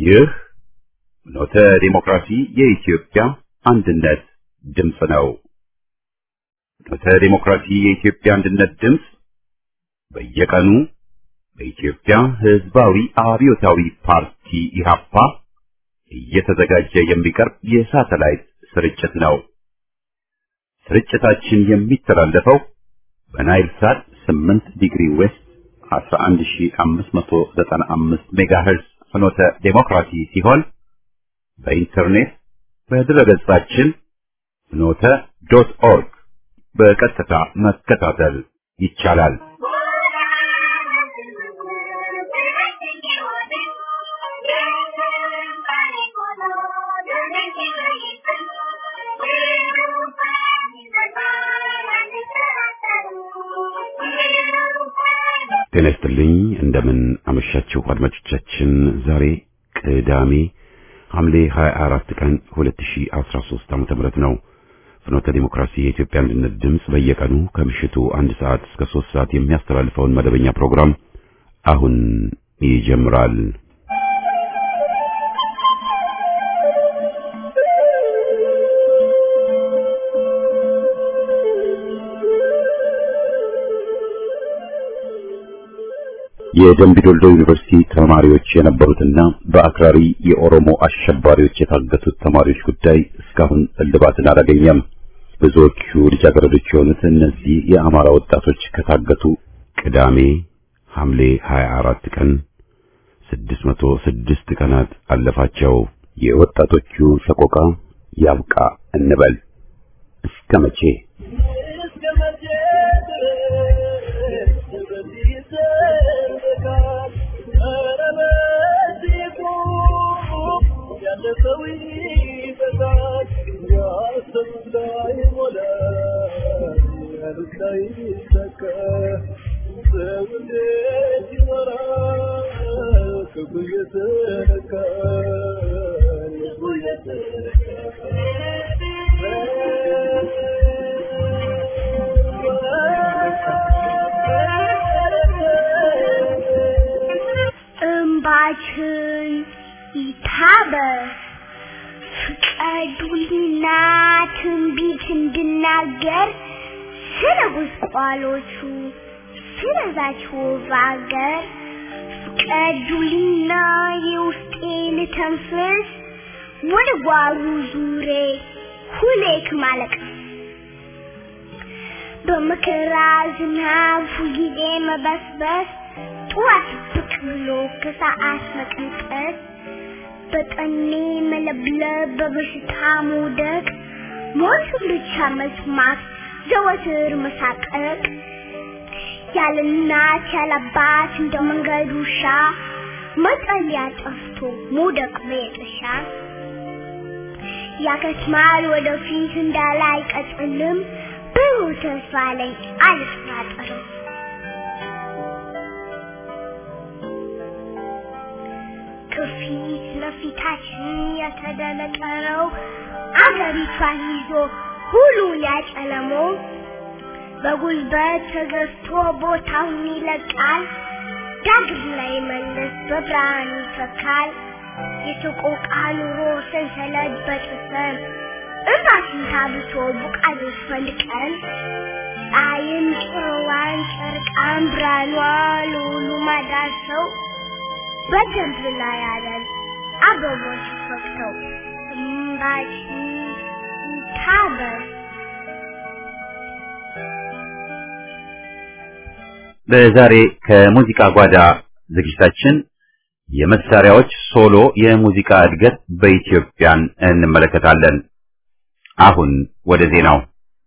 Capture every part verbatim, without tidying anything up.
ይህ ኖተ ዲሞክራሲ የኢትዮጵያ አንድነት ድምፅ ነው። ኖተ ዲሞክራሲ የኢትዮጵያ አንድነት ድምፅ በየቀኑ በኢትዮጵያ ሕዝባዊ አብዮታዊ ፓርቲ ኢህአፓ እየተዘጋጀ የሚቀርብ የሳተላይት ስርጭት ነው። ስርጭታችን የሚተላለፈው በናይል ሳት ስምንት ዲግሪ ዌስት አስራ አንድ ሺህ አምስት መቶ ዘጠና አምስት ሜጋሄርዝ ፍኖተ ዲሞክራሲ ሲሆን በኢንተርኔት በድረገጻችን ፍኖተ ዶት ኦርግ በቀጥታ መከታተል ይቻላል። ጤና ይስጥልኝ። እንደምን አመሻችሁ አድማጮቻችን። ዛሬ ቅዳሜ ሐምሌ ሃያ አራት ቀን ሁለት ሺህ አስራ ሶስት ዓመተ ምህረት ነው። ፍኖተ ዲሞክራሲ የኢትዮጵያ አንድነት ድምፅ በየቀኑ ከምሽቱ አንድ ሰዓት እስከ ሶስት ሰዓት የሚያስተላልፈውን መደበኛ ፕሮግራም አሁን ይጀምራል። የደምቢ ዶልዶ ዩኒቨርሲቲ ተማሪዎች የነበሩትና በአክራሪ የኦሮሞ አሸባሪዎች የታገቱት ተማሪዎች ጉዳይ እስካሁን እልባትን አላገኘም። ብዙዎቹ ልጃገረዶች የሆኑት እነዚህ የአማራ ወጣቶች ከታገቱ ቅዳሜ ሐምሌ ሃያ አራት ቀን ስድስት መቶ ስድስት ቀናት አለፋቸው። የወጣቶቹ ሰቆቃ ያብቃ እንበል። እስከ መቼ? እምባችን ይታበስ ፍቀዱልና ትንቢት እንድናገር ስለ ጉስቋሎቹ ስለዛችሁ ባገር ፍቀዱልና የውስጤን ተንፍስ ወደ ጓሩ ዙሬ ሁሌክ ማለቅ በመከራ ዝናብ ጊዜ መበስበስ ጧት ብቅ ብሎ ከሰዓት መቀንጠስ በጠኔ መለብለብ በበሽታ መውደቅ ሞትን ብቻ መስማት ዘወትር መሳቀቅ ያለ እናት ያለ አባት እንደ መንገድ ውሻ መጠለያ ጠፍቶ መውደቅ በየጥሻ ያከትማል ወደፊት እንዳላይ ቀጥልም ብሩህ ተስፋ ላይ አልተሳጠርም። ከፊት ለፊታችን የተደለቀለው አገሪቷን ይዞ ሁሉን ያጨለመው በጉልበት ተገዝቶ ቦታውን ይለቃል። ዳግም ላይ መለስ በብርሃን ይፈካል። የሰቆቃ ኑሮ ሰንሰለት በጥሰን እራስን ታብሶ ቡቃዮች ፈልቀን ፀሐይን ጭሮዋን ጨርቃን ብርሃኗ ለሁሉ ማዳሰው በደንብ ላይ ያለን አበቦች ፈክተው እምባችን ይታበስ። በዛሬ ከሙዚቃ ጓዳ ዝግጅታችን የመሳሪያዎች ሶሎ የሙዚቃ እድገት በኢትዮጵያን እንመለከታለን። አሁን ወደ ዜናው።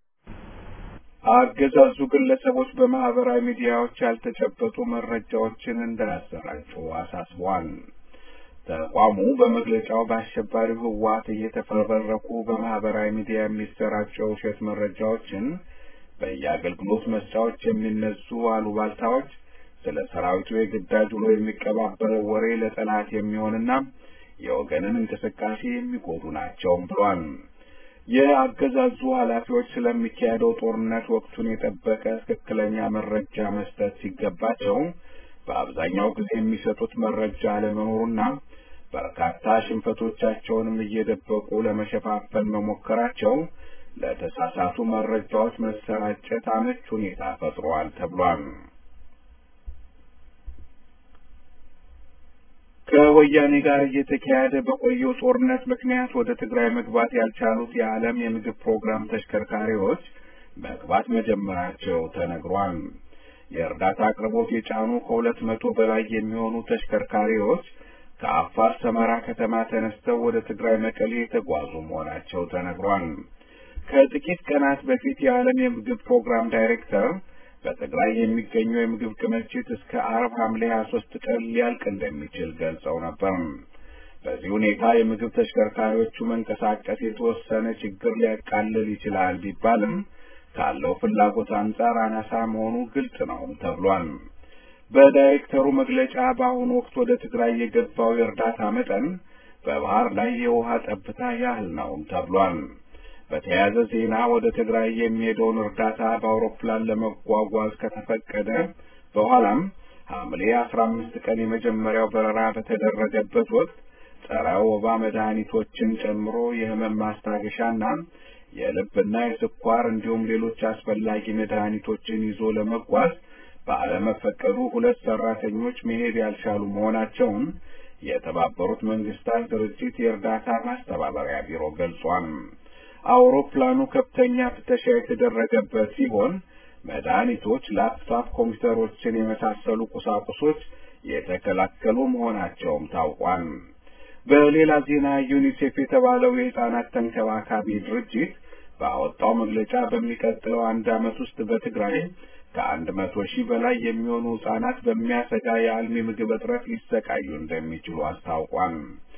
አገዛዙ ግለሰቦች በማህበራዊ ሚዲያዎች ያልተጨበጡ መረጃዎችን እንዳያሰራጩ አሳስቧል። ተቋሙ በመግለጫው በአሸባሪው ህወሓት እየተፈበረኩ በማህበራዊ ሚዲያ የሚሰራጩ ውሸት መረጃዎችን በየአገልግሎት መስጫዎች የሚነሱ አሉባልታዎች ስለ ሰራዊቱ የግዳጅ ውሎ የሚቀባበለው ወሬ ለጠላት የሚሆንና የወገንን እንቅስቃሴ የሚጎዱ ናቸው ብሏል። የአገዛዙ ኃላፊዎች ስለሚካሄደው ጦርነት ወቅቱን የጠበቀ ትክክለኛ መረጃ መስጠት ሲገባቸው በአብዛኛው ጊዜ የሚሰጡት መረጃ አለመኖሩና በርካታ ሽንፈቶቻቸውንም እየደበቁ ለመሸፋፈን መሞከራቸው ለተሳሳቱ መረጃዎች መሰራጨት አመች ሁኔታ ፈጥሯል ተብሏል። ከወያኔ ጋር እየተካሄደ በቆየው ጦርነት ምክንያት ወደ ትግራይ መግባት ያልቻሉት የዓለም የምግብ ፕሮግራም ተሽከርካሪዎች መግባት መጀመራቸው ተነግሯል። የእርዳታ አቅርቦት የጫኑ ከሁለት መቶ በላይ የሚሆኑ ተሽከርካሪዎች ከአፋር ሰመራ ከተማ ተነስተው ወደ ትግራይ መቀሌ የተጓዙ መሆናቸው ተነግሯል። ከጥቂት ቀናት በፊት የዓለም የምግብ ፕሮግራም ዳይሬክተር በትግራይ የሚገኘው የምግብ ክምችት እስከ ዓርብ ሐምሌ ሃያ ሦስት ቀን ሊያልቅ እንደሚችል ገልጸው ነበር። በዚህ ሁኔታ የምግብ ተሽከርካሪዎቹ መንቀሳቀስ የተወሰነ ችግር ሊያቃልል ይችላል ቢባልም ካለው ፍላጎት አንጻር አናሳ መሆኑ ግልጽ ነው ተብሏል። በዳይሬክተሩ መግለጫ በአሁኑ ወቅት ወደ ትግራይ የገባው የእርዳታ መጠን በባህር ላይ የውሃ ጠብታ ያህል ነው ተብሏል። በተያያዘ ዜና ወደ ትግራይ የሚሄደውን እርዳታ በአውሮፕላን ለመጓጓዝ ከተፈቀደ በኋላም ሐምሌ አስራ አምስት ቀን የመጀመሪያው በረራ በተደረገበት ወቅት ጸረ ወባ መድኃኒቶችን ጨምሮ የህመም ማስታገሻና የልብና የስኳር እንዲሁም ሌሎች አስፈላጊ መድኃኒቶችን ይዞ ለመጓዝ ባለመፈቀዱ ሁለት ሰራተኞች መሄድ ያልቻሉ መሆናቸውን የተባበሩት መንግስታት ድርጅት የእርዳታ ማስተባበሪያ ቢሮ ገልጿል። አውሮፕላኑ ከፍተኛ ፍተሻ የተደረገበት ሲሆን መድኃኒቶች፣ ላፕቶፕ ኮምፒውተሮችን የመሳሰሉ ቁሳቁሶች የተከለከሉ መሆናቸውም ታውቋል። በሌላ ዜና ዩኒሴፍ የተባለው የህፃናት ተንከባካቢ ድርጅት ባወጣው መግለጫ በሚቀጥለው አንድ ዓመት ውስጥ በትግራይ ከአንድ መቶ ሺህ በላይ የሚሆኑ ህፃናት በሚያሰጋ የአልሚ ምግብ እጥረት ሊሰቃዩ እንደሚችሉ አስታውቋል።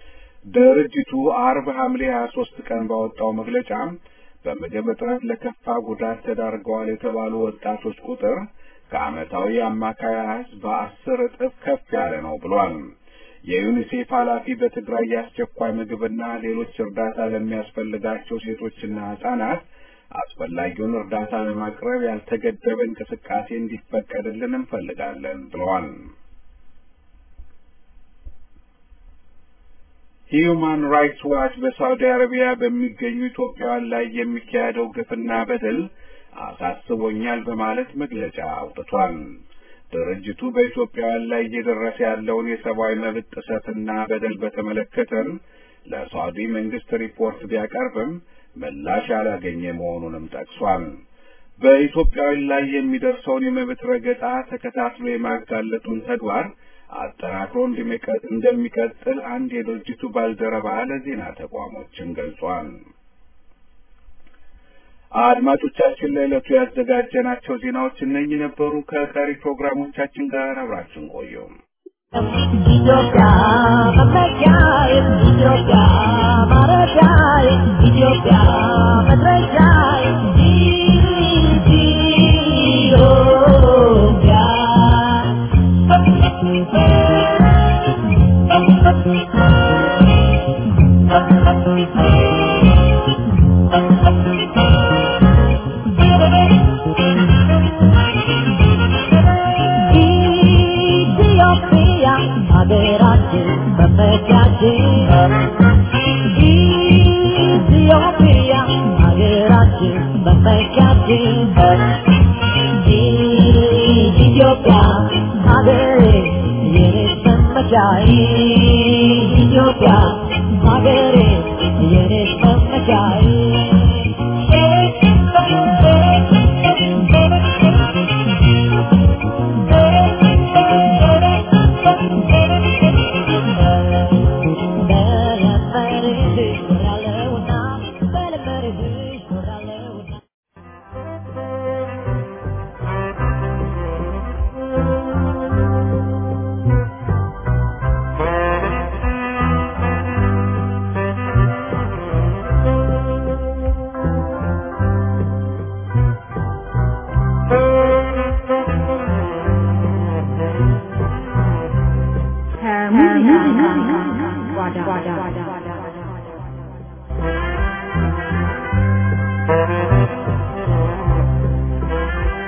ድርጅቱ ዓርብ ሐምሌ ሃያ ሦስት ቀን ባወጣው መግለጫ በምግብ እጥረት ለከፋ ጉዳት ተዳርገዋል የተባሉ ወጣቶች ቁጥር ከዓመታዊ አማካይ አሃዝ በአስር እጥፍ ከፍ ያለ ነው ብሏል። የዩኒሴፍ ኃላፊ በትግራይ የአስቸኳይ ምግብና ሌሎች እርዳታ ለሚያስፈልጋቸው ሴቶችና ህጻናት አስፈላጊውን እርዳታ ለማቅረብ ያልተገደበ እንቅስቃሴ እንዲፈቀድልን እንፈልጋለን ብለዋል። ሂዩማን ራይትስ ዋች በሳውዲ አረቢያ በሚገኙ ኢትዮጵያውያን ላይ የሚካሄደው ግፍና በደል አሳስቦኛል በማለት መግለጫ አውጥቷል። ድርጅቱ በኢትዮጵያውያን ላይ እየደረሰ ያለውን የሰብአዊ መብት ጥሰትና በደል በተመለከተ ለሳውዲ መንግስት ሪፖርት ቢያቀርብም ምላሽ ያላገኘ መሆኑንም ጠቅሷል። በኢትዮጵያውያን ላይ የሚደርሰውን የመብት ረገጣ ተከታትሎ የማጋለጡን ተግባር አጠናክሮ እንደሚቀጥል አንድ የድርጅቱ ባልደረባ ለዜና ተቋሞችን ገልጿል። አድማጮቻችን ለዕለቱ ያዘጋጀናቸው ዜናዎች እነኚህ ነበሩ። ከቀሪ ፕሮግራሞቻችን ጋር አብራችሁን ቆዩ። ኢትዮጵያ መመኪያዬ ኢትዮጵያ ማረፊያዬ ኢትዮጵያ መድረሻዬ ኢትዮጵያ Ethiopia, Agerachi, Bafekati, Ethiopia, Agere, Yenis Bafekati, Ethiopia, Agere, Yenis Bafekati.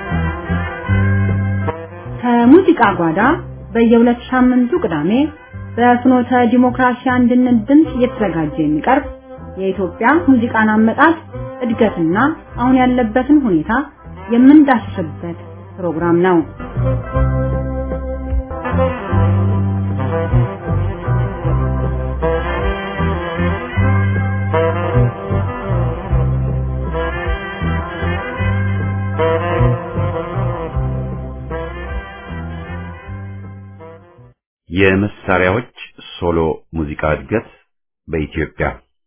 ከሙዚቃ ጓዳ በየሁለት ሳምንቱ ቅዳሜ በፍኖተ ዲሞክራሲ አንድነት ድምጽ እየተዘጋጀ የሚቀርብ የኢትዮጵያ ሙዚቃን አመጣጥ እድገትና አሁን ያለበትን ሁኔታ የምንዳስስበት ፕሮግራም ነው። የመሳሪያዎች ሶሎ ሙዚቃ እድገት በኢትዮጵያ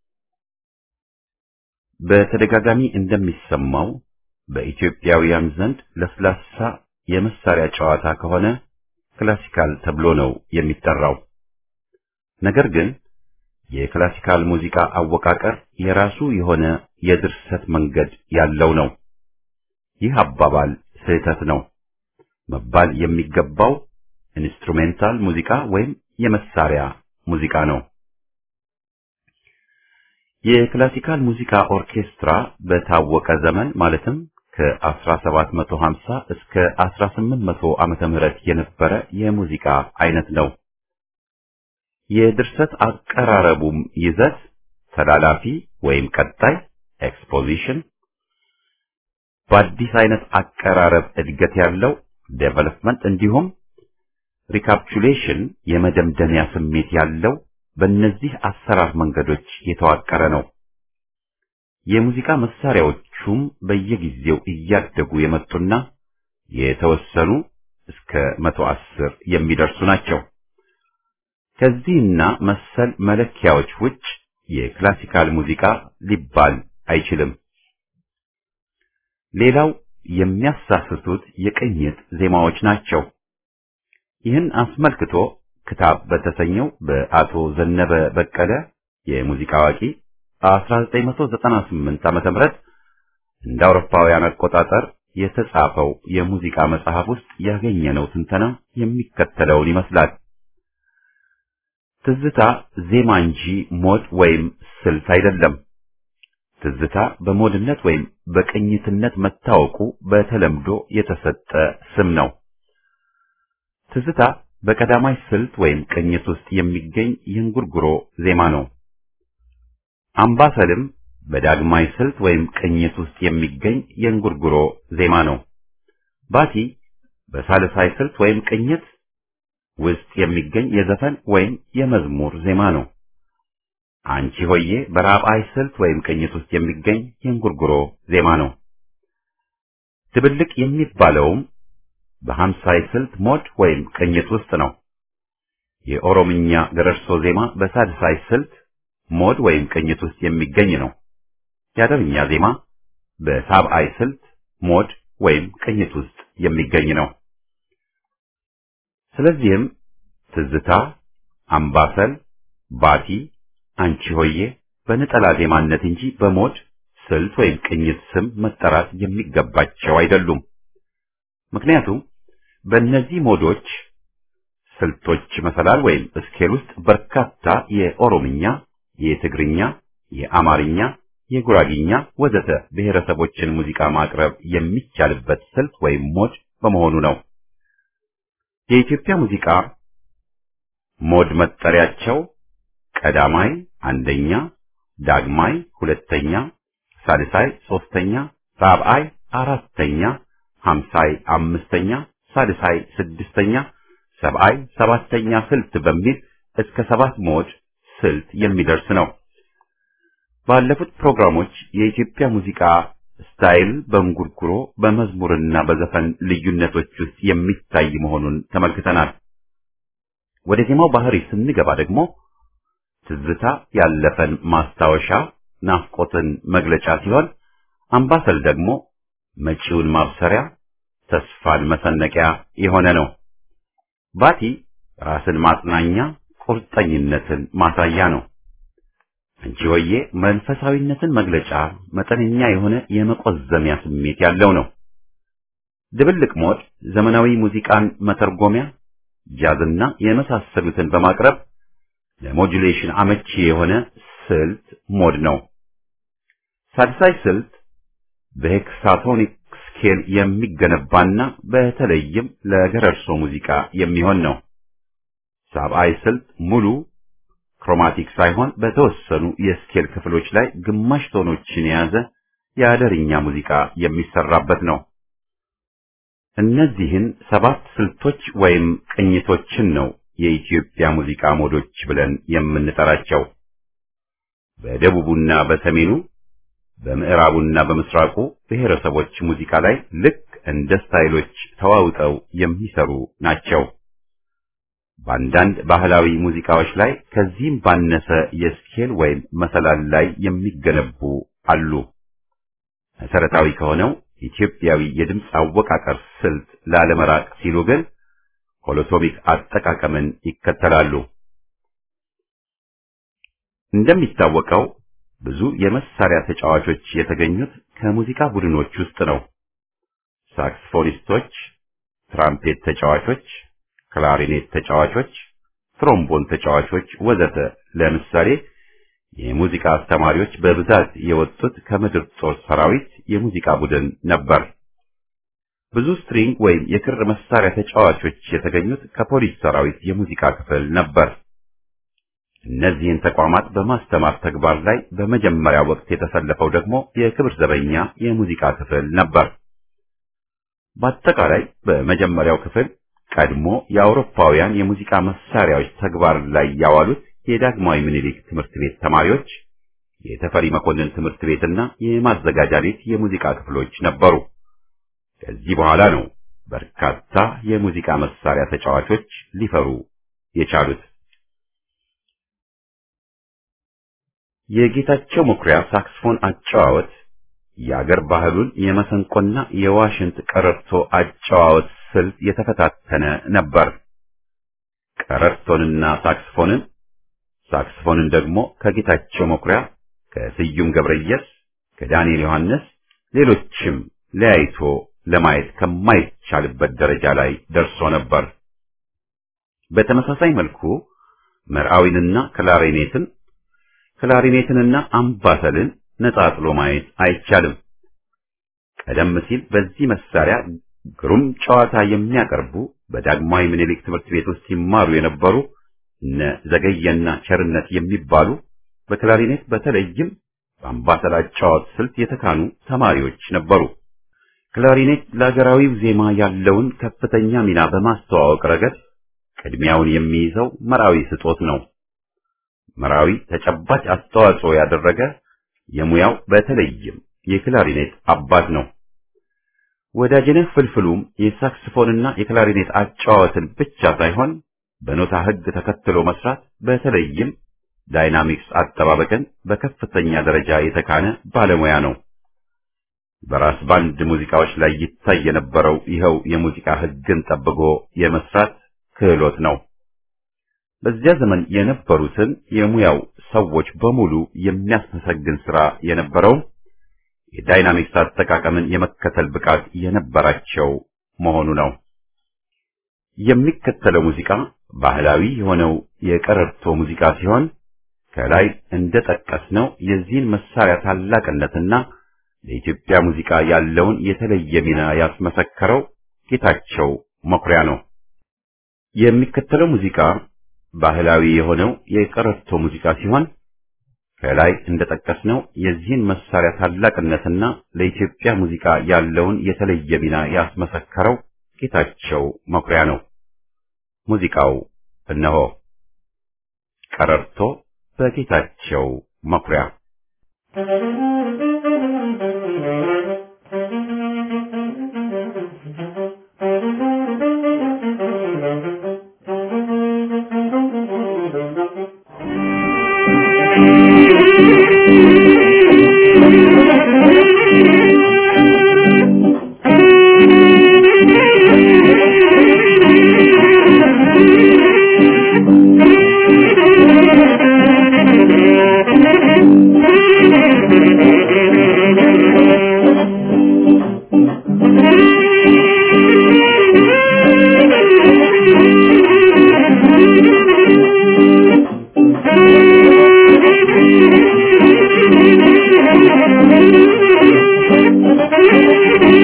በተደጋጋሚ እንደሚሰማው በኢትዮጵያውያን ዘንድ ለስላሳ የመሳሪያ ጨዋታ ከሆነ ክላሲካል ተብሎ ነው የሚጠራው። ነገር ግን የክላሲካል ሙዚቃ አወቃቀር የራሱ የሆነ የድርሰት መንገድ ያለው ነው። ይህ አባባል ስህተት ነው። መባል የሚገባው ኢንስትሩሜንታል ሙዚቃ ወይም የመሳሪያ ሙዚቃ ነው። የክላሲካል ሙዚቃ ኦርኬስትራ በታወቀ ዘመን ማለትም ከ1750 እስከ አስራ ስምንት መቶ ዓመተ ምህረት የነበረ የሙዚቃ አይነት ነው። የድርሰት አቀራረቡም ይዘት ተላላፊ ወይም ቀጣይ ኤክስፖዚሽን፣ በአዲስ አይነት አቀራረብ እድገት ያለው ዴቨሎፕመንት እንዲሁም ሪካፕቹሌሽን የመደምደሚያ ስሜት ያለው በእነዚህ አሰራር መንገዶች የተዋቀረ ነው። የሙዚቃ መሳሪያዎቹም በየጊዜው እያደጉ የመጡና የተወሰኑ እስከ መቶ አስር የሚደርሱ ናቸው። ከዚህና መሰል መለኪያዎች ውጭ የክላሲካል ሙዚቃ ሊባል አይችልም። ሌላው የሚያሳስቱት የቅኝት ዜማዎች ናቸው። ይህን አስመልክቶ ክታብ በተሰኘው በአቶ ዘነበ በቀለ የሙዚቃ አዋቂ አስራ ዘጠኝ መቶ ዘጠና ስምንት ዓመተ ምህረት እንደ አውሮፓውያን አቆጣጠር የተጻፈው የሙዚቃ መጽሐፍ ውስጥ ያገኘነው ትንተና የሚከተለውን ይመስላል። ትዝታ ዜማ እንጂ ሞድ ወይም ስልት አይደለም። ትዝታ በሞድነት ወይም በቅኝትነት መታወቁ በተለምዶ የተሰጠ ስም ነው። ትዝታ በቀዳማይ ስልት ወይም ቅኝት ውስጥ የሚገኝ የእንጉርጉሮ ዜማ ነው። አምባሰልም በዳግማይ ስልት ወይም ቅኝት ውስጥ የሚገኝ የእንጉርጉሮ ዜማ ነው። ባቲ በሳልሳይ ስልት ወይም ቅኝት ውስጥ የሚገኝ የዘፈን ወይም የመዝሙር ዜማ ነው። አንቺ ሆዬ በራብዓይ ስልት ወይም ቅኝት ውስጥ የሚገኝ የእንጉርጉሮ ዜማ ነው። ድብልቅ የሚባለውም በሀምሳይ ስልት ሞድ ወይም ቅኝት ውስጥ ነው። የኦሮምኛ ገረርሶ ዜማ በሳድሳይ ስልት ሞድ ወይም ቅኝት ውስጥ የሚገኝ ነው። የአደርኛ ዜማ በሳብዓይ ስልት ሞድ ወይም ቅኝት ውስጥ የሚገኝ ነው። ስለዚህም ትዝታ፣ አምባሰል፣ ባቲ፣ አንቺ ሆዬ በነጠላ ዜማነት እንጂ በሞድ ስልት ወይም ቅኝት ስም መጠራት የሚገባቸው አይደሉም። ምክንያቱም በእነዚህ ሞዶች ስልቶች መሰላል ወይም ስኬል ውስጥ በርካታ የኦሮምኛ፣ የትግርኛ፣ የአማርኛ፣ የጉራጊኛ ወዘተ ብሔረሰቦችን ሙዚቃ ማቅረብ የሚቻልበት ስልት ወይም ሞድ በመሆኑ ነው። የኢትዮጵያ ሙዚቃ ሞድ መጠሪያቸው ቀዳማይ አንደኛ፣ ዳግማይ ሁለተኛ፣ ሳልሳይ ሶስተኛ፣ ራብዓይ አራተኛ፣ ሀምሳይ አምስተኛ፣ ሳልሳይ ስድስተኛ፣ ሰብዓይ ሰባተኛ ስልት በሚል እስከ ሰባት ሞድ ስልት የሚደርስ ነው። ባለፉት ፕሮግራሞች የኢትዮጵያ ሙዚቃ ስታይል በእንጉርጉሮ በመዝሙርና በዘፈን ልዩነቶች ውስጥ የሚታይ መሆኑን ተመልክተናል። ወደ ዜማው ባህሪ ስንገባ ደግሞ ትዝታ ያለፈን ማስታወሻ ናፍቆትን መግለጫ ሲሆን፣ አምባሰል ደግሞ መጪውን ማብሰሪያ ተስፋን መሰነቂያ የሆነ ነው። ባቲ ራስን ማጽናኛ ቁርጠኝነትን ማሳያ ነው። አንቺ ሆዬ መንፈሳዊነትን መግለጫ መጠነኛ የሆነ የመቆዘሚያ ስሜት ያለው ነው። ድብልቅ ሞድ ዘመናዊ ሙዚቃን መተርጎሚያ፣ ጃዝና የመሳሰሉትን በማቅረብ ለሞዱሌሽን አመቺ የሆነ ስልት ሞድ ነው። ሳድሳይ ስልት በሄክሳቶኒክ ስኬል የሚገነባና በተለይም ለገረርሶ ሙዚቃ የሚሆን ነው። ሳብአይ ስልት ሙሉ ክሮማቲክ ሳይሆን በተወሰኑ የስኬል ክፍሎች ላይ ግማሽ ቶኖችን የያዘ የአደርኛ ሙዚቃ የሚሰራበት ነው። እነዚህን ሰባት ስልቶች ወይም ቅኝቶችን ነው የኢትዮጵያ ሙዚቃ ሞዶች ብለን የምንጠራቸው። በደቡቡና በሰሜኑ በምዕራቡና በምስራቁ ብሔረሰቦች ሙዚቃ ላይ ልክ እንደ ስታይሎች ተዋውጠው የሚሰሩ ናቸው። በአንዳንድ ባህላዊ ሙዚቃዎች ላይ ከዚህም ባነሰ የስኬል ወይም መሰላል ላይ የሚገነቡ አሉ። መሰረታዊ ከሆነው ኢትዮጵያዊ የድምፅ አወቃቀር ስልት ላለመራቅ ሲሉ ግን ሆሎቶሚክ አጠቃቀምን ይከተላሉ። እንደሚታወቀው ብዙ የመሳሪያ ተጫዋቾች የተገኙት ከሙዚቃ ቡድኖች ውስጥ ነው። ሳክስፎኒስቶች፣ ትራምፔት ተጫዋቾች፣ ክላሪኔት ተጫዋቾች፣ ትሮምቦን ተጫዋቾች ወዘተ። ለምሳሌ የሙዚቃ አስተማሪዎች በብዛት የወጡት ከምድር ጦር ሰራዊት የሙዚቃ ቡድን ነበር። ብዙ ስትሪንግ ወይም የክር መሳሪያ ተጫዋቾች የተገኙት ከፖሊስ ሰራዊት የሙዚቃ ክፍል ነበር። እነዚህን ተቋማት በማስተማር ተግባር ላይ በመጀመሪያ ወቅት የተሰለፈው ደግሞ የክብር ዘበኛ የሙዚቃ ክፍል ነበር። በአጠቃላይ በመጀመሪያው ክፍል ቀድሞ የአውሮፓውያን የሙዚቃ መሳሪያዎች ተግባር ላይ ያዋሉት የዳግማዊ ምኒልክ ትምህርት ቤት ተማሪዎች፣ የተፈሪ መኮንን ትምህርት ቤትና የማዘጋጃ ቤት የሙዚቃ ክፍሎች ነበሩ። ከዚህ በኋላ ነው በርካታ የሙዚቃ መሳሪያ ተጫዋቾች ሊፈሩ የቻሉት። የጌታቸው መኩሪያ ሳክስፎን አጨዋወት የአገር ባህሉን የመሰንቆና የዋሽንት ቀረርቶ አጨዋወት ስልት የተፈታተነ ነበር። ቀረርቶንና ሳክስፎንን ሳክስፎንን ደግሞ ከጌታቸው መኩሪያ፣ ከስዩም ገብረየስ፣ ከዳንኤል ዮሐንስ ሌሎችም ለያይቶ ለማየት ከማይቻልበት ደረጃ ላይ ደርሶ ነበር። በተመሳሳይ መልኩ መርዓዊንና ክላሪኔትን ክላሪኔትንና አምባሰልን ነጣጥሎ ማየት አይቻልም። ቀደም ሲል በዚህ መሳሪያ ግሩም ጨዋታ የሚያቀርቡ በዳግማዊ ምኒልክ ትምህርት ቤት ውስጥ ሲማሩ የነበሩ እነ ዘገየና ቸርነት የሚባሉ በክላሪኔት በተለይም በአምባሰል አጨዋወት ስልት የተካኑ ተማሪዎች ነበሩ። ክላሪኔት ለሀገራዊው ዜማ ያለውን ከፍተኛ ሚና በማስተዋወቅ ረገድ ቅድሚያውን የሚይዘው መርዓዊ ስጦት ነው። መርዓዊ ተጨባጭ አስተዋጽኦ ያደረገ የሙያው በተለይም የክላሪኔት አባት ነው። ወዳጅነህ ፍልፍሉም የሳክስፎንና የክላሪኔት አጨዋወትን ብቻ ሳይሆን በኖታ ሕግ ተከትሎ መስራት በተለይም ዳይናሚክስ አጠባበቅን በከፍተኛ ደረጃ የተካነ ባለሙያ ነው። በራስ ባንድ ሙዚቃዎች ላይ ይታይ የነበረው ይኸው የሙዚቃ ሕግን ጠብቆ የመስራት ክህሎት ነው። በዚያ ዘመን የነበሩትን የሙያው ሰዎች በሙሉ የሚያስመሰግን ሥራ የነበረው የዳይናሚክስ አጠቃቀምን የመከተል ብቃት የነበራቸው መሆኑ ነው። የሚከተለው ሙዚቃ ባህላዊ የሆነው የቀረርቶ ሙዚቃ ሲሆን ከላይ እንደጠቀስነው የዚህን መሳሪያ ታላቅነትና ለኢትዮጵያ ሙዚቃ ያለውን የተለየ ሚና ያስመሰከረው ጌታቸው መኩሪያ ነው። የሚከተለው ሙዚቃ ባህላዊ የሆነው የቀረርቶ ሙዚቃ ሲሆን ከላይ እንደጠቀስነው የዚህን መሳሪያ ታላቅነትና ለኢትዮጵያ ሙዚቃ ያለውን የተለየ ሚና ያስመሰከረው ጌታቸው መኩሪያ ነው። ሙዚቃው እነሆ። ቀረርቶ በጌታቸው መኩሪያ።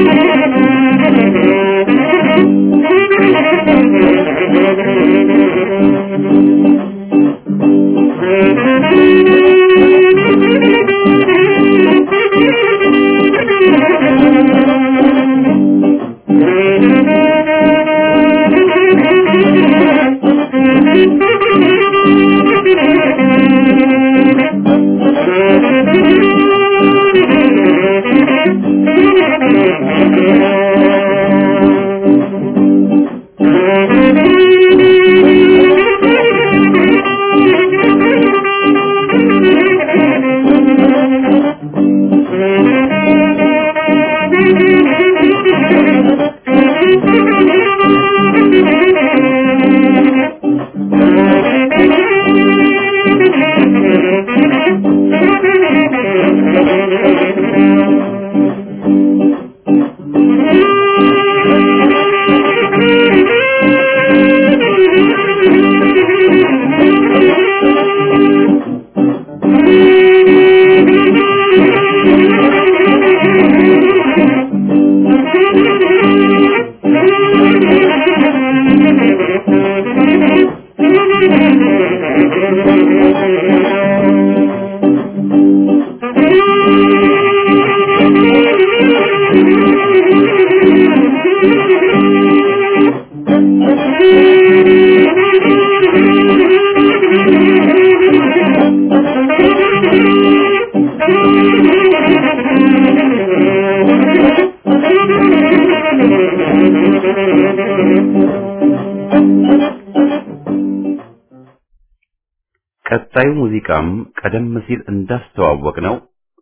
Thank you. ቀጣዩ ሙዚቃም ቀደም ሲል እንዳስተዋወቅነው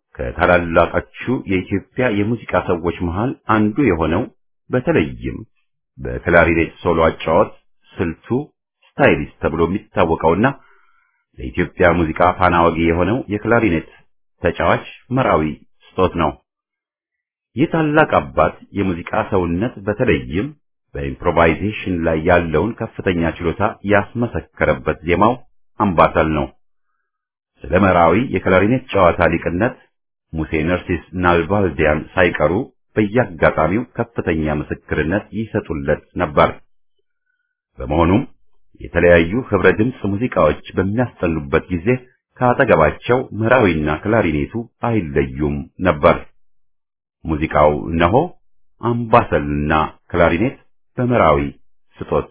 ከታላላቆቹ የኢትዮጵያ የሙዚቃ ሰዎች መሃል አንዱ የሆነው በተለይም በክላሪኔት ሶሎ አጫዋወት ስልቱ ስታይሊስት ተብሎ የሚታወቀውና ለኢትዮጵያ ሙዚቃ ፋና ወጊ የሆነው የክላሪኔት ተጫዋች መራዊ ስጦት ነው። ይህ ታላቅ አባት የሙዚቃ ሰውነት በተለይም በኢምፕሮቫይዜሽን ላይ ያለውን ከፍተኛ ችሎታ ያስመሰከረበት ዜማው አምባሰል ነው። ስለ መራዊ የክላሪኔት ጨዋታ ሊቅነት ሙሴ ነርሲስ ናልባልዲያን ሳይቀሩ በየአጋጣሚው ከፍተኛ ምስክርነት ይሰጡለት ነበር። በመሆኑም የተለያዩ ህብረ ድምጽ ሙዚቃዎች በሚያስጠኑበት ጊዜ ከአጠገባቸው መራዊና ክላሪኔቱ አይለዩም ነበር። ሙዚቃው እነሆ አምባሰልና ክላሪኔት በመራዊ ስጦት።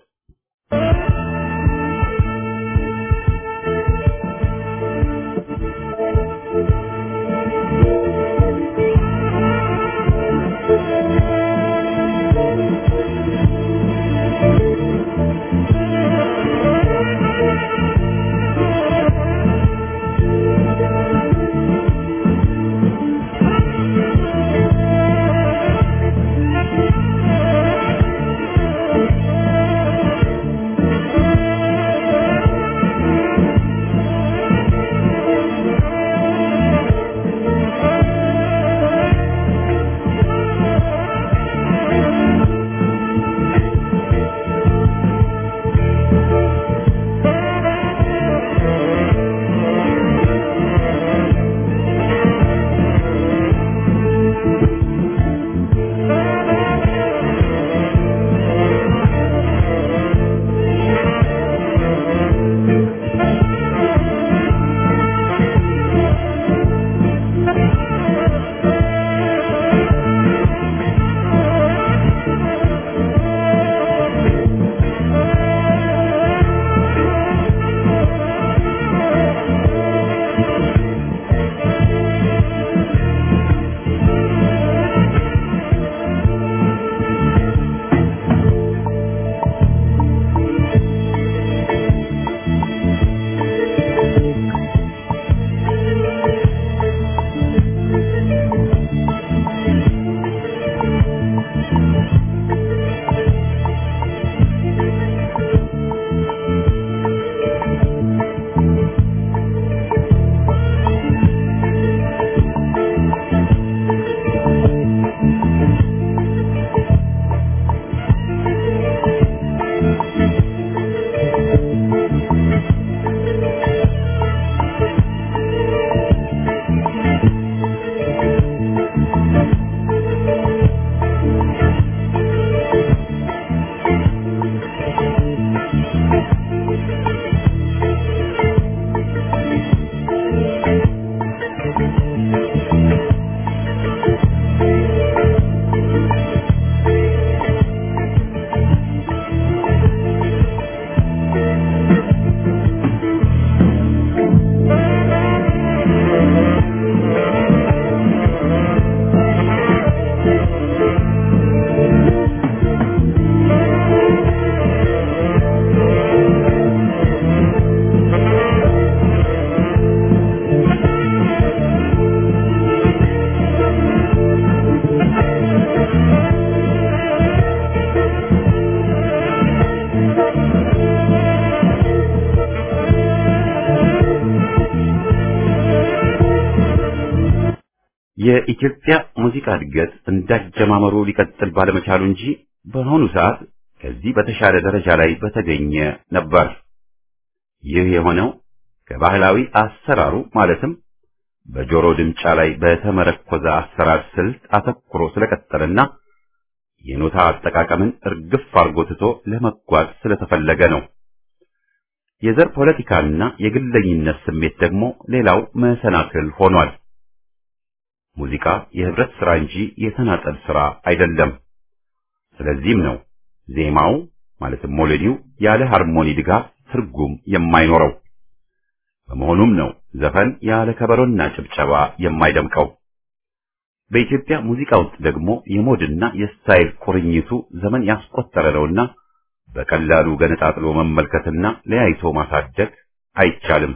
የኢትዮጵያ ሙዚቃ እድገት እንዳጀማመሩ ሊቀጥል ባለመቻሉ እንጂ በአሁኑ ሰዓት ከዚህ በተሻለ ደረጃ ላይ በተገኘ ነበር። ይህ የሆነው ከባህላዊ አሰራሩ ማለትም በጆሮ ድምጫ ላይ በተመረኮዘ አሰራር ስልት አተኩሮ ስለቀጠለና የኖታ አጠቃቀምን እርግፍ አርጎ ትቶ ለመጓዝ ስለተፈለገ ነው። የዘር ፖለቲካና የግለኝነት ስሜት ደግሞ ሌላው መሰናክል ሆኗል። ሙዚቃ የህብረት ስራ እንጂ የተናጠል ስራ አይደለም። ስለዚህም ነው ዜማው ማለትም ሞሎዲው ያለ ሃርሞኒ ድጋፍ ትርጉም የማይኖረው። በመሆኑም ነው ዘፈን ያለ ከበሮና ጭብጨባ የማይደምቀው። በኢትዮጵያ ሙዚቃ ውስጥ ደግሞ የሞድና የስታይል ቁርኝቱ ዘመን ያስቆጠረ ነውና በቀላሉ ገነጣጥሎ መመልከትና ለያይቶ ማሳደግ አይቻልም።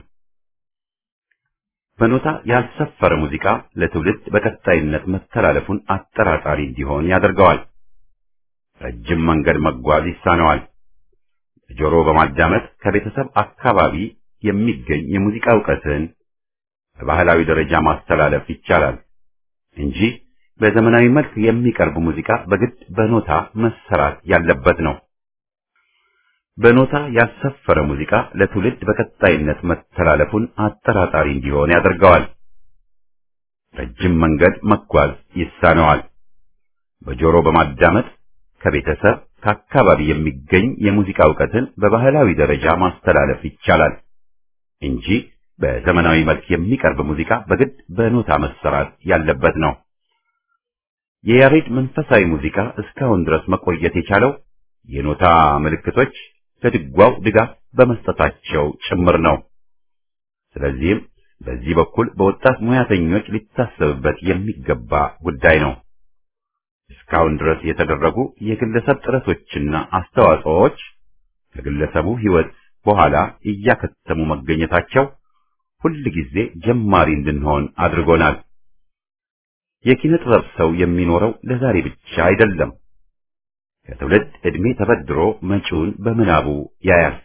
በኖታ ያልሰፈረ ሙዚቃ ለትውልድ በቀጣይነት መተላለፉን አጠራጣሪ እንዲሆን ያደርገዋል። ረጅም መንገድ መጓዝ ይሳነዋል። ጆሮ በማዳመጥ ከቤተሰብ አካባቢ የሚገኝ የሙዚቃ ዕውቀትን በባህላዊ ደረጃ ማስተላለፍ ይቻላል እንጂ በዘመናዊ መልክ የሚቀርብ ሙዚቃ በግድ በኖታ መሰራት ያለበት ነው። በኖታ ያልሰፈረ ሙዚቃ ለትውልድ በቀጣይነት መተላለፉን አጠራጣሪ እንዲሆን ያደርገዋል። ረጅም መንገድ መጓዝ ይሳነዋል። በጆሮ በማዳመጥ ከቤተሰብ ከአካባቢ የሚገኝ የሙዚቃ ዕውቀትን በባህላዊ ደረጃ ማስተላለፍ ይቻላል እንጂ በዘመናዊ መልክ የሚቀርብ ሙዚቃ በግድ በኖታ መሰራት ያለበት ነው። የያሬድ መንፈሳዊ ሙዚቃ እስካሁን ድረስ መቆየት የቻለው የኖታ ምልክቶች ለድጓው ድጋፍ በመስጠታቸው ጭምር ነው። ስለዚህም በዚህ በኩል በወጣት ሙያተኞች ሊታሰብበት የሚገባ ጉዳይ ነው። እስካሁን ድረስ የተደረጉ የግለሰብ ጥረቶችና አስተዋጽኦዎች ከግለሰቡ ሕይወት በኋላ እያከተሙ መገኘታቸው ሁል ጊዜ ጀማሪ እንድንሆን አድርጎናል። የኪነ ጥበብ ሰው የሚኖረው ለዛሬ ብቻ አይደለም። ከትውልድ ዕድሜ ተበድሮ መጪውን በምናቡ ያያል።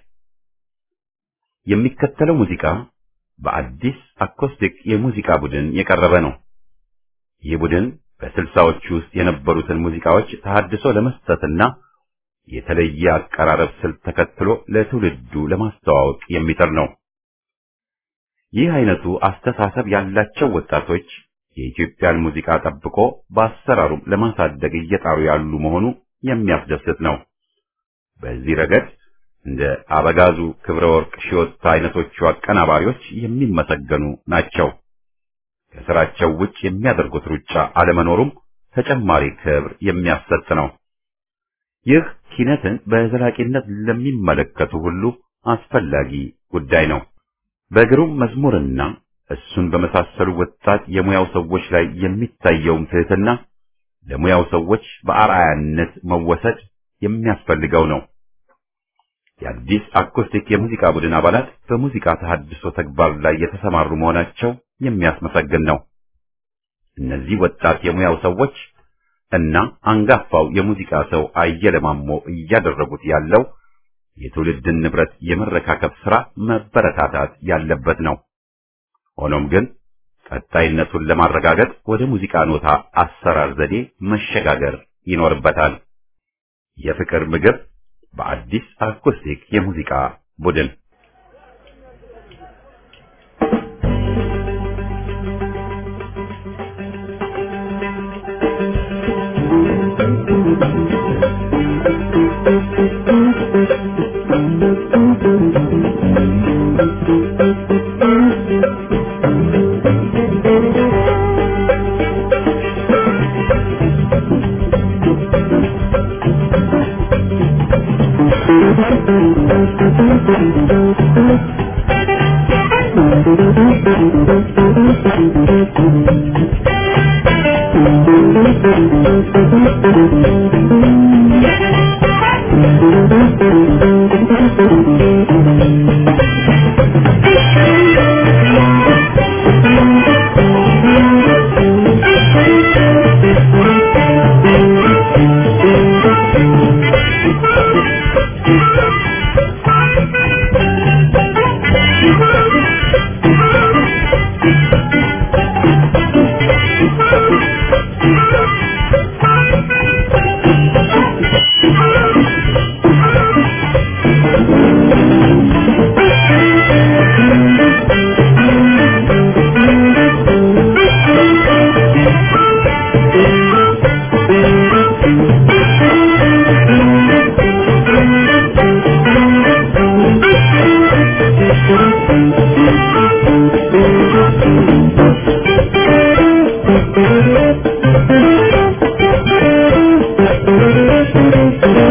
የሚከተለው ሙዚቃ በአዲስ አኮስቲክ የሙዚቃ ቡድን የቀረበ ነው። ይህ ቡድን በስልሳዎቹ ውስጥ የነበሩትን ሙዚቃዎች ተሐድሶ ለመስጠትና የተለየ አቀራረብ ስልት ተከትሎ ለትውልዱ ለማስተዋወቅ የሚጥር ነው። ይህ አይነቱ አስተሳሰብ ያላቸው ወጣቶች የኢትዮጵያን ሙዚቃ ጠብቆ በአሰራሩም ለማሳደግ እየጣሩ ያሉ መሆኑ የሚያስደስት ነው። በዚህ ረገድ እንደ አበጋዙ ክብረ ወርቅ ሺወታ አይነቶቹ አቀናባሪዎች የሚመሰገኑ ናቸው። ከስራቸው ውጭ የሚያደርጉት ሩጫ አለመኖሩም ተጨማሪ ክብር የሚያሰጥ ነው። ይህ ኪነትን በዘላቂነት ለሚመለከቱ ሁሉ አስፈላጊ ጉዳይ ነው። በግሩም መዝሙርና እሱን በመሳሰሉ ወጣት የሙያው ሰዎች ላይ የሚታየውም ትህትና ለሙያው ሰዎች በአርአያነት መወሰድ የሚያስፈልገው ነው። የአዲስ አኮስቲክ የሙዚቃ ቡድን አባላት በሙዚቃ ተሐድሶ ተግባር ላይ የተሰማሩ መሆናቸው የሚያስመሰግን ነው። እነዚህ ወጣት የሙያው ሰዎች እና አንጋፋው የሙዚቃ ሰው አየለ ማሞ እያደረጉት ያለው የትውልድን ንብረት የመረካከብ ሥራ መበረታታት ያለበት ነው። ሆኖም ግን ቀጣይነቱን ለማረጋገጥ ወደ ሙዚቃ ኖታ አሰራር ዘዴ መሸጋገር ይኖርበታል። የፍቅር ምግብ በአዲስ አኮስቲክ የሙዚቃ ቡድን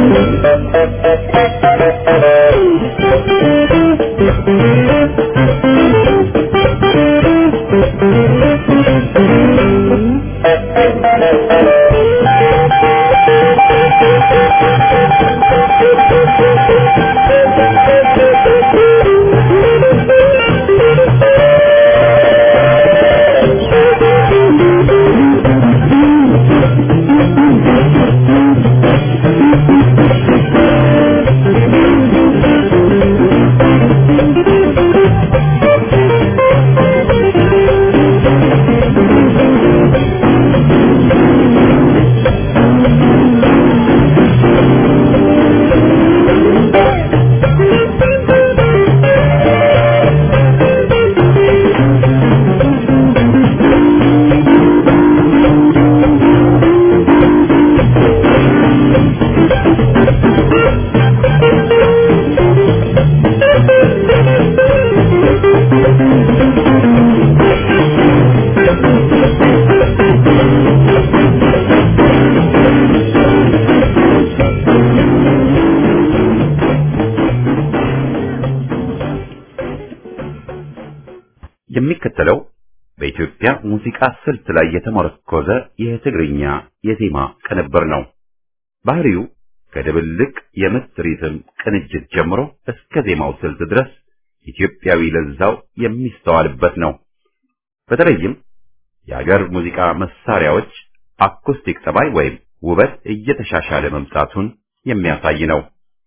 የሚከተለው በኢትዮጵያ ሙዚቃ ስልት ላይ የተመረኮዘ የትግርኛ የዜማ ቅንብር ነው። ባህሪው ከድብልቅ የምት ሪትም ቅንጅት ጀምሮ እስከ ዜማው ስልት ድረስ ኢትዮጵያዊ ለዛው የሚስተዋልበት ነው። በተለይም የሀገር ሙዚቃ መሳሪያዎች አኩስቲክ ጠባይ ወይም ውበት እየተሻሻለ መምጣቱን የሚያሳይ ነው።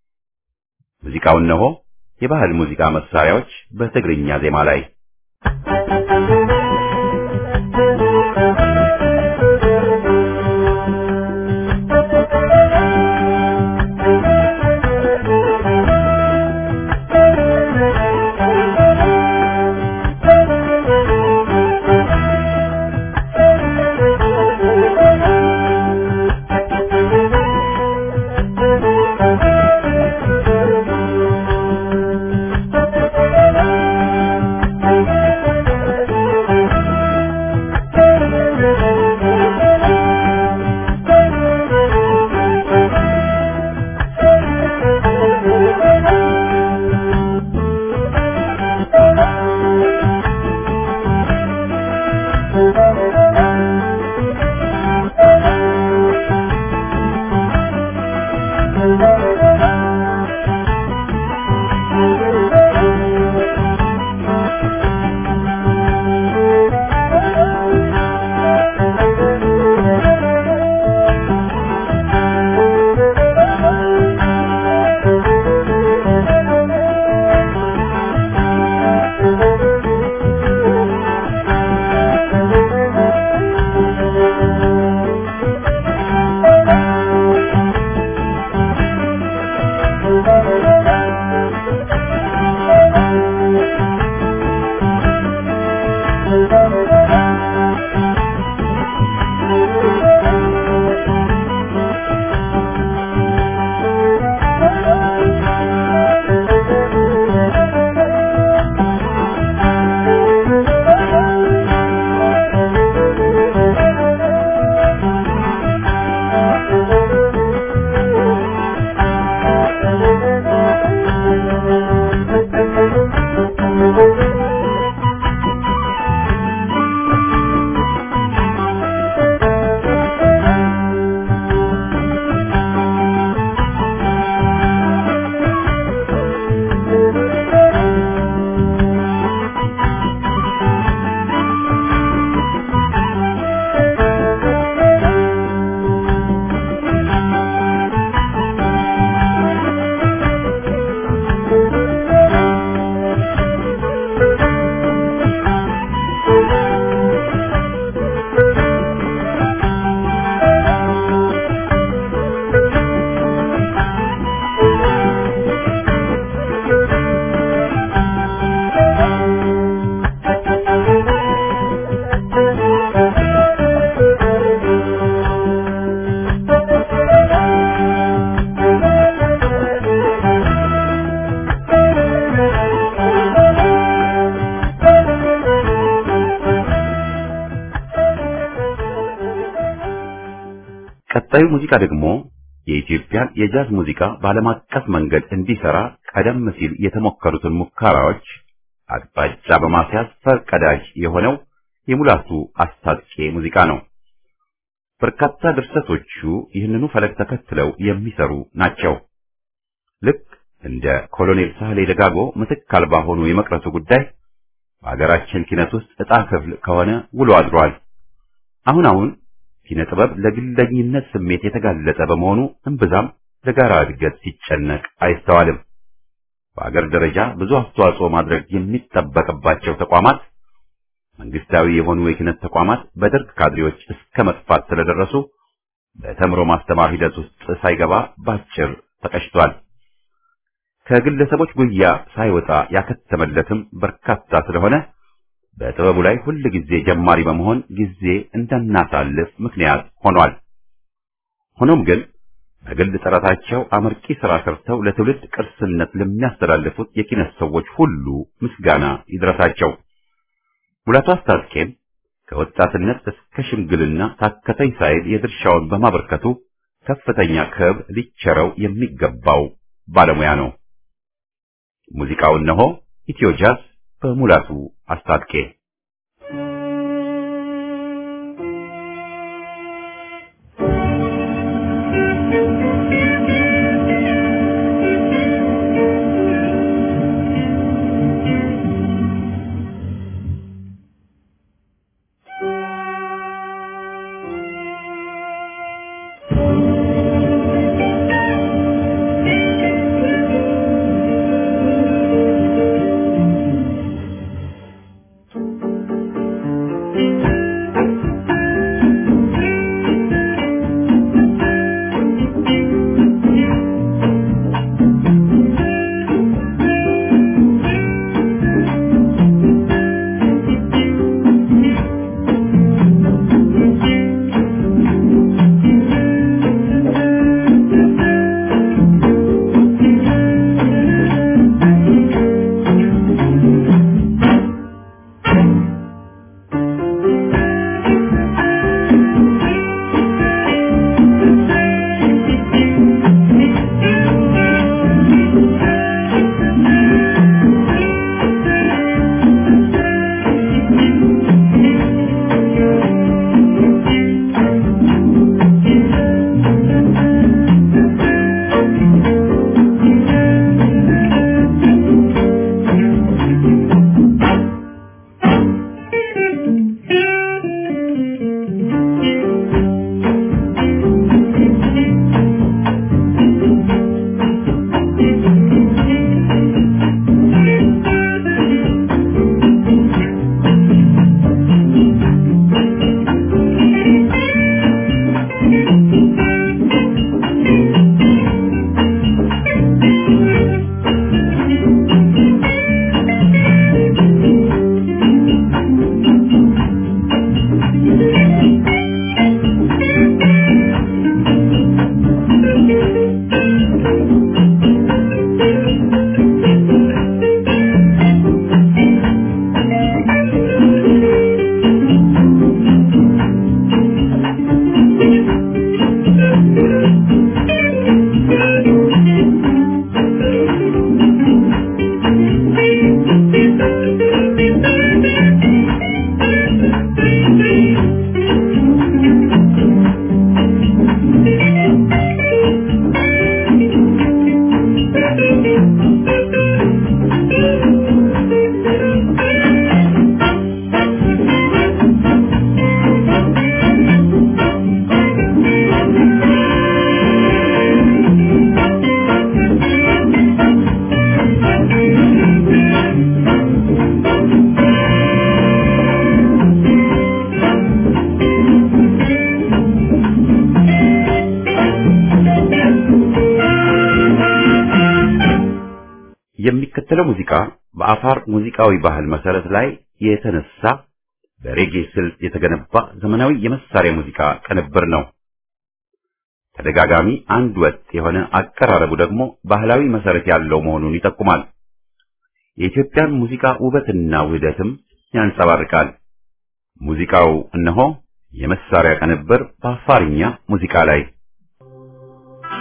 ሙዚቃው እነሆ የባህል ሙዚቃ መሳሪያዎች በትግርኛ ዜማ ላይ ቀጣዩ ሙዚቃ ደግሞ የኢትዮጵያን የጃዝ ሙዚቃ ባለም አቀፍ መንገድ እንዲሰራ ቀደም ሲል የተሞከሩትን ሙከራዎች አቅጣጫ በማስያዝ ፈርቀዳጅ የሆነው የሙላቱ አስታጥቄ ሙዚቃ ነው። በርካታ ድርሰቶቹ ይህንኑ ፈለግ ተከትለው የሚሰሩ ናቸው። ልክ እንደ ኮሎኔል ሳህሌ ደጋጎ ምትክ አልባ ሆኖ የመቅረቱ ጉዳይ በሀገራችን ኪነት ውስጥ ዕጣ ክፍል ከሆነ ውሎ አድሯል። አሁን አሁን ኪነ ጥበብ ለግለኝነት ስሜት የተጋለጠ በመሆኑ እምብዛም ለጋራ እድገት ሲጨነቅ አይስተዋልም። በአገር ደረጃ ብዙ አስተዋጽኦ ማድረግ የሚጠበቅባቸው ተቋማት፣ መንግስታዊ የሆኑ የኪነት ተቋማት በደርግ ካድሬዎች እስከ መጥፋት ስለደረሱ በተምሮ ማስተማር ሂደት ውስጥ ሳይገባ ባጭር ተቀጭቷል። ከግለሰቦች ጉያ ሳይወጣ ያከተመለትም በርካታ ስለሆነ በጥበቡ ላይ ሁል ጊዜ ጀማሪ በመሆን ጊዜ እንዳናሳልፍ ምክንያት ሆኗል። ሆኖም ግን በግል ጥረታቸው አመርቂ ሥራ ሰርተው ለትውልድ ቅርስነት ለሚያስተላልፉት የኪነት ሰዎች ሁሉ ምስጋና ይድረሳቸው። ሙላቱ አስታጥቄም ከወጣትነት እስከ ሽምግልና ታከተኝ ሳይል የድርሻውን በማበርከቱ ከፍተኛ ክብር ሊቸረው የሚገባው ባለሙያ ነው። ሙዚቃው እነሆ ኢትዮ ጃዝ በሙላቱ አስታጥቄ። የሚከተለው ሙዚቃ በአፋር ሙዚቃዊ ባህል መሰረት ላይ የተነሳ በሬጌ ስልት የተገነባ ዘመናዊ የመሳሪያ ሙዚቃ ቅንብር ነው። ተደጋጋሚ አንድ ወጥ የሆነ አቀራረቡ ደግሞ ባህላዊ መሰረት ያለው መሆኑን ይጠቁማል። የኢትዮጵያን ሙዚቃ ውበትና ውህደትም ያንጸባርቃል። ሙዚቃው እነሆ የመሳሪያ ቅንብር በአፋርኛ ሙዚቃ ላይ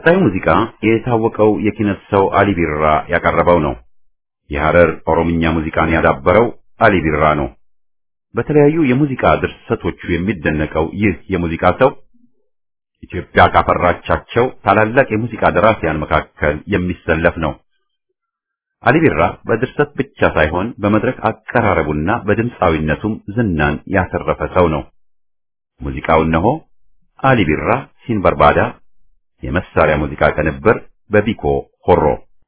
ቀጣዩ ሙዚቃ የታወቀው የኪነት ሰው አሊ ቢራ ያቀረበው ነው። የሐረር ኦሮምኛ ሙዚቃን ያዳበረው አሊ ቢራ ነው። በተለያዩ የሙዚቃ ድርሰቶቹ የሚደነቀው ይህ የሙዚቃ ሰው ኢትዮጵያ ካፈራቻቸው ታላላቅ የሙዚቃ ደራሲያን መካከል የሚሰለፍ ነው። አሊ ቢራ በድርሰት ብቻ ሳይሆን በመድረክ አቀራረቡና በድምፃዊነቱም ዝናን ያተረፈ ሰው ነው። ሙዚቃው እነሆ አሊ ቢራ ሲንበርባዳ የመሳሪያ ሙዚቃ ቅንብር በቢኮ ሆሮ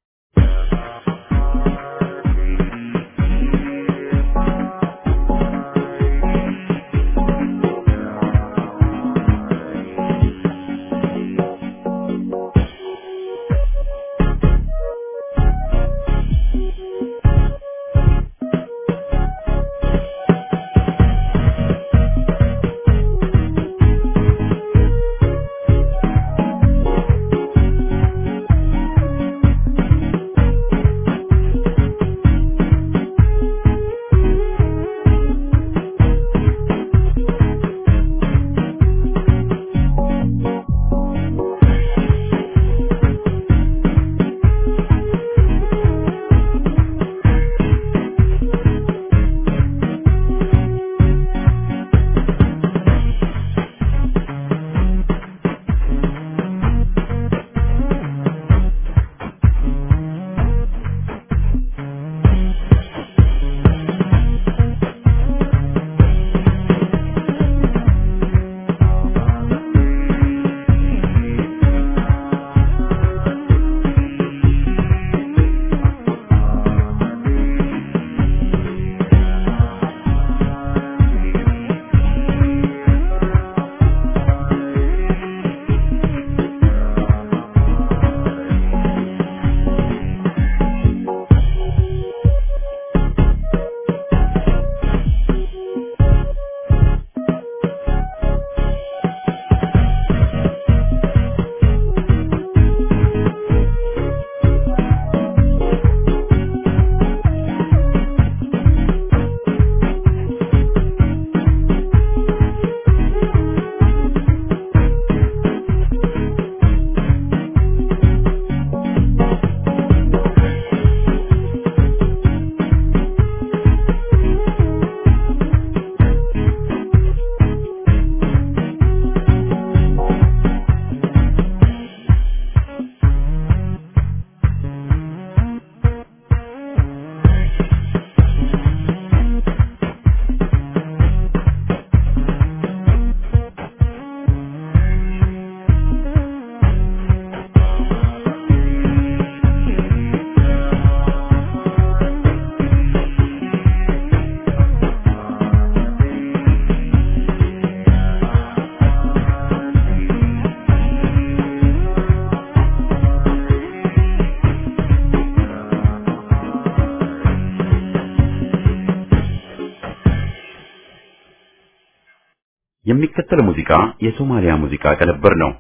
የሚከተለው ሙዚቃ የሶማሊያ ሙዚቃ ቅንብር ነው።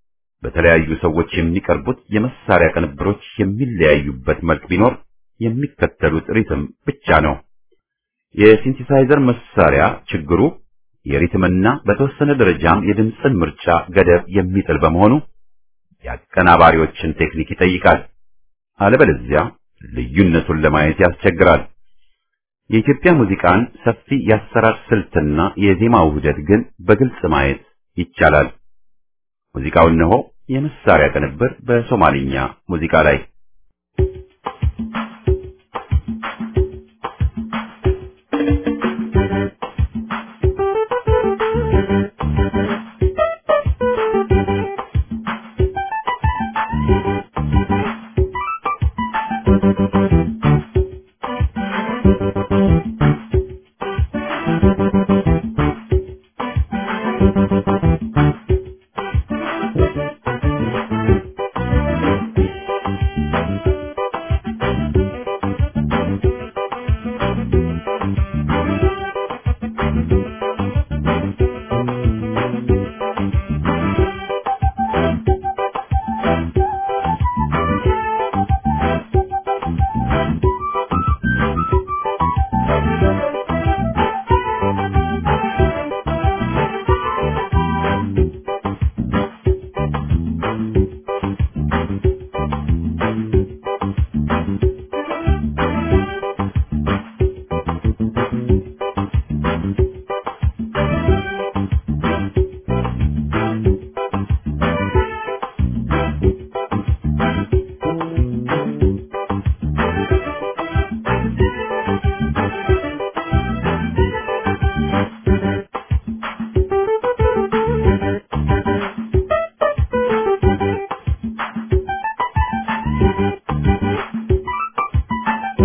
በተለያዩ ሰዎች የሚቀርቡት የመሳሪያ ቅንብሮች የሚለያዩበት መልክ ቢኖር የሚከተሉት ሪትም ብቻ ነው። የሲንቲሳይዘር መሳሪያ ችግሩ የሪትምና በተወሰነ ደረጃም የድምፅን ምርጫ ገደብ የሚጥል በመሆኑ የአቀናባሪዎችን ቴክኒክ ይጠይቃል። አለበለዚያ ልዩነቱን ለማየት ያስቸግራል። የኢትዮጵያ ሙዚቃን ሰፊ የአሰራር ስልትና የዜማ ውህደት ግን በግልጽ ማየት ይቻላል። ሙዚቃው እነሆ የመሳሪያ ቅንብር በሶማሊኛ ሙዚቃ ላይ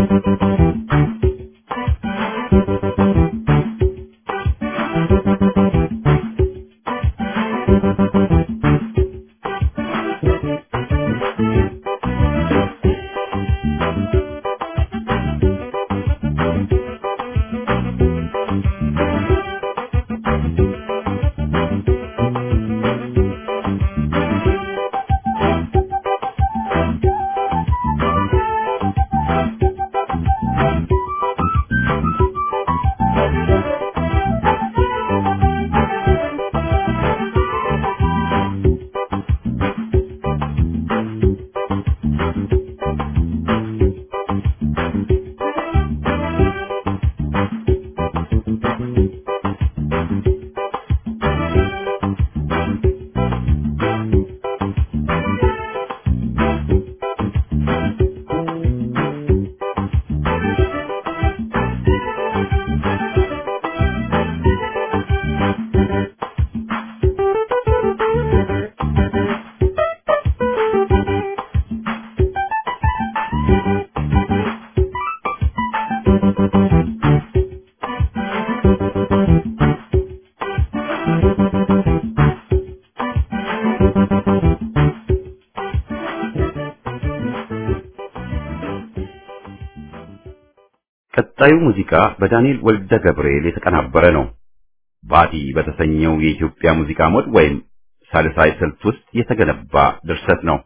ቀጣዩ ሙዚቃ በዳንኤል ወልደ ገብርኤል የተቀናበረ ነው። ባቲ በተሰኘው የኢትዮጵያ ሙዚቃ ሞድ ወይም ሳልሳይ ስልት ውስጥ የተገነባ ድርሰት ነው።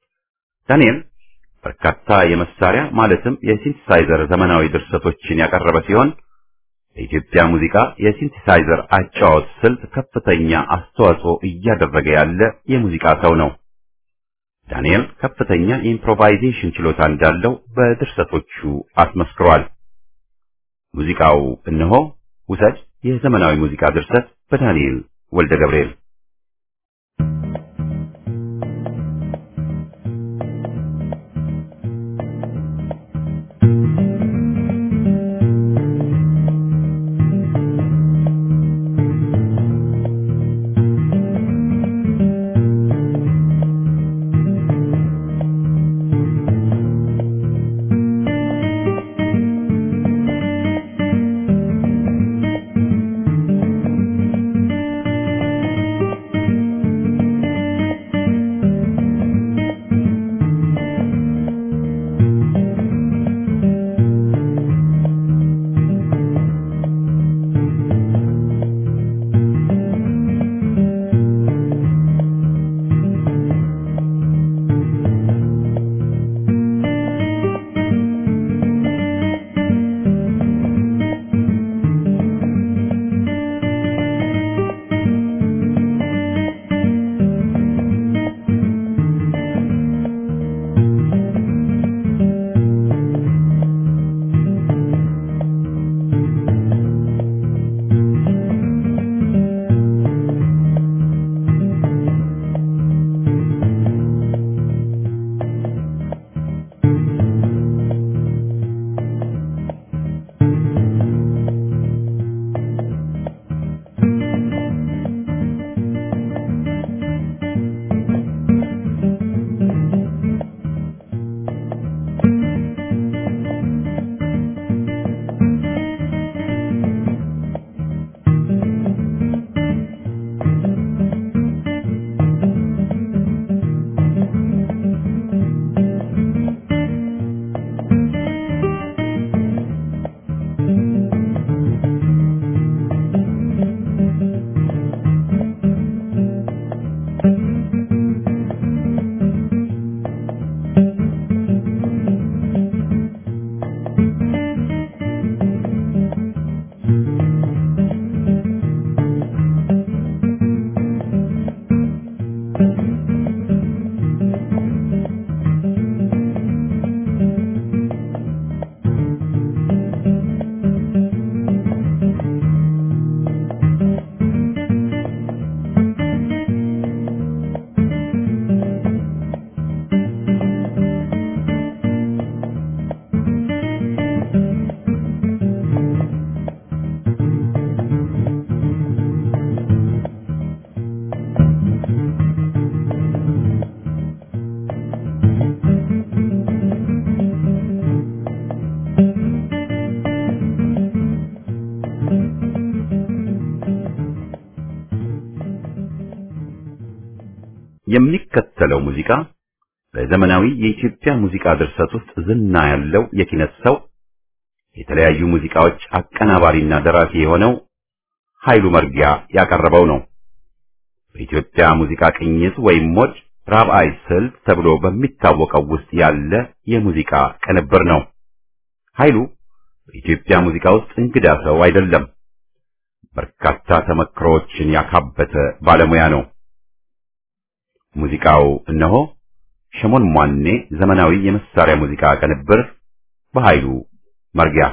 ዳንኤል በርካታ የመሳሪያ ማለትም የሲንቲሳይዘር ዘመናዊ ድርሰቶችን ያቀረበ ሲሆን በኢትዮጵያ ሙዚቃ የሲንቲሳይዘር አጫዋወት ስልት ከፍተኛ አስተዋጽኦ እያደረገ ያለ የሙዚቃ ሰው ነው። ዳንኤል ከፍተኛ የኢምፕሮቫይዜሽን ችሎታ እንዳለው በድርሰቶቹ አስመስክሯል። ሙዚቃው እነሆ ውሰድ የዘመናዊ ሙዚቃ ድርሰት በዳንኤል ወልደ ገብርኤል። የሚከተለው ሙዚቃ በዘመናዊ የኢትዮጵያ ሙዚቃ ድርሰት ውስጥ ዝና ያለው የኪነት ሰው የተለያዩ ሙዚቃዎች አቀናባሪና ደራሲ የሆነው ኃይሉ መርጊያ ያቀረበው ነው። በኢትዮጵያ ሙዚቃ ቅኝት ወይም ሞድ ራብዓይ ስልት ተብሎ በሚታወቀው ውስጥ ያለ የሙዚቃ ቅንብር ነው። ኃይሉ በኢትዮጵያ ሙዚቃ ውስጥ እንግዳ ሰው አይደለም። በርካታ ተመክሮዎችን ያካበተ ባለሙያ ነው። ሙዚቃው እነሆ ሸሞን ሟኔ ዘመናዊ የመሳሪያ ሙዚቃ ቅንብር በኃይሉ መርጊያ።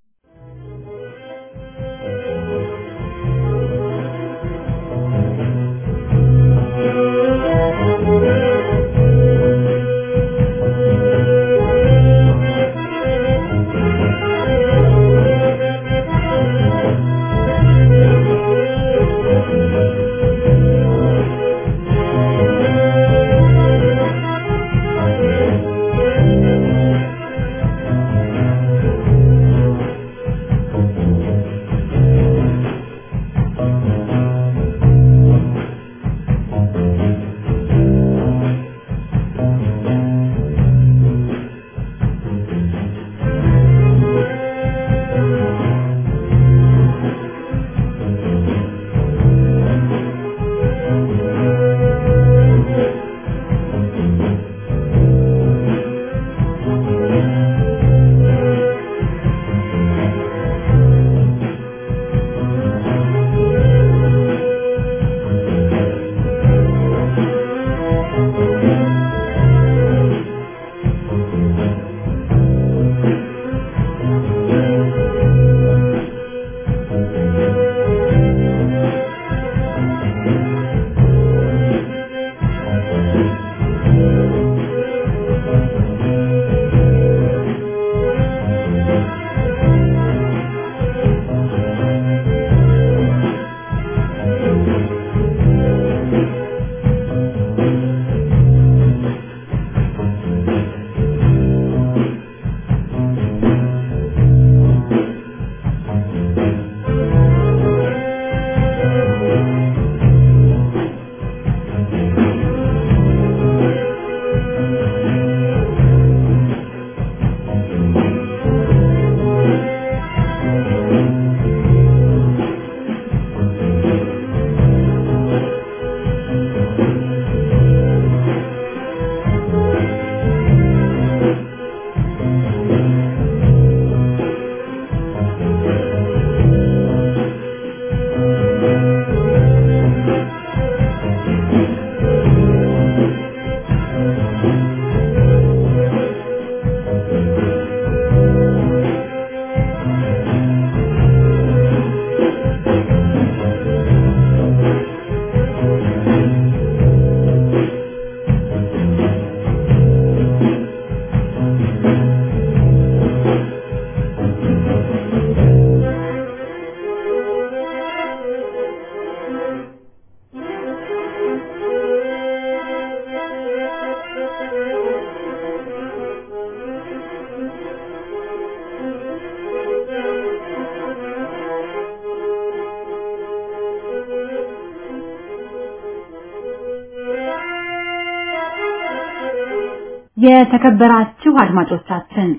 የተከበራችሁ አድማጮቻችን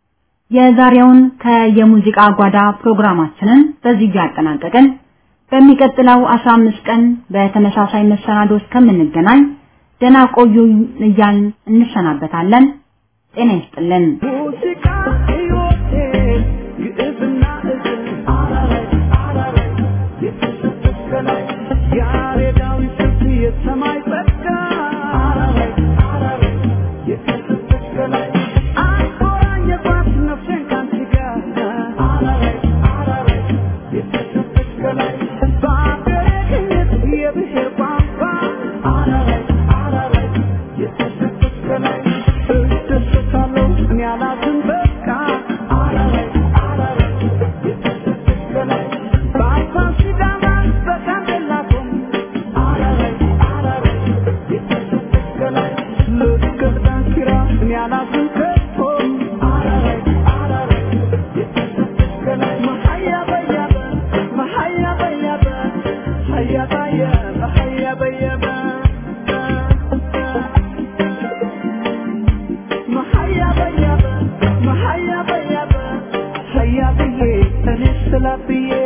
የዛሬውን ከየሙዚቃ ጓዳ ፕሮግራማችንን በዚህ ያጠናቀቅን። በሚቀጥለው አስራ አምስት ቀን በተመሳሳይ መሰናዶች ከምንገናኝ ደህና ቆዩ እያልን እንሰናበታለን። ጤና ይስጥልን። ሙዚቃ ህይወቴ ይእዝና እዝን አራራይ አራራይ የተሰጠከላይ ያሬዳዊ ስልት የሰማይ ጸጋ አራራይ አራራይ የተሰጠከላይ አቆራኝ የኳስ ነፍሴን ካንቺ ጋር አራራይ አራራይ የተሰጠከላይ በአገሬ ቅኝት የብሔር ቋንቋ አራራይ አራራይ የተሰጠከላይ እደሰታለሁ እኔ አላዝን በቃ ብዬ